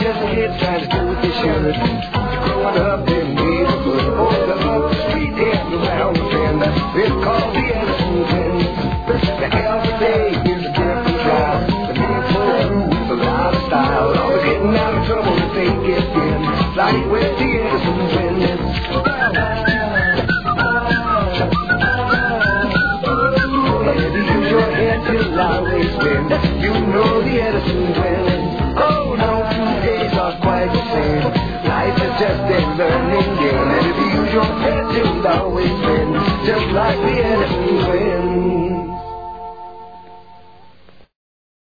as a kid trying to do what they should. Growing up in the neighborhood, over up the street and around the bend. It's called the Edison twins. Every day is a different trial. The men pull through with a lot of style. Always getting out of trouble if they get in. Like with the Edison twins. Your head till always win. You know the Edison twins. Oh no, 2 days are quite the same. Life is just a learning game. And if you use your head till always win.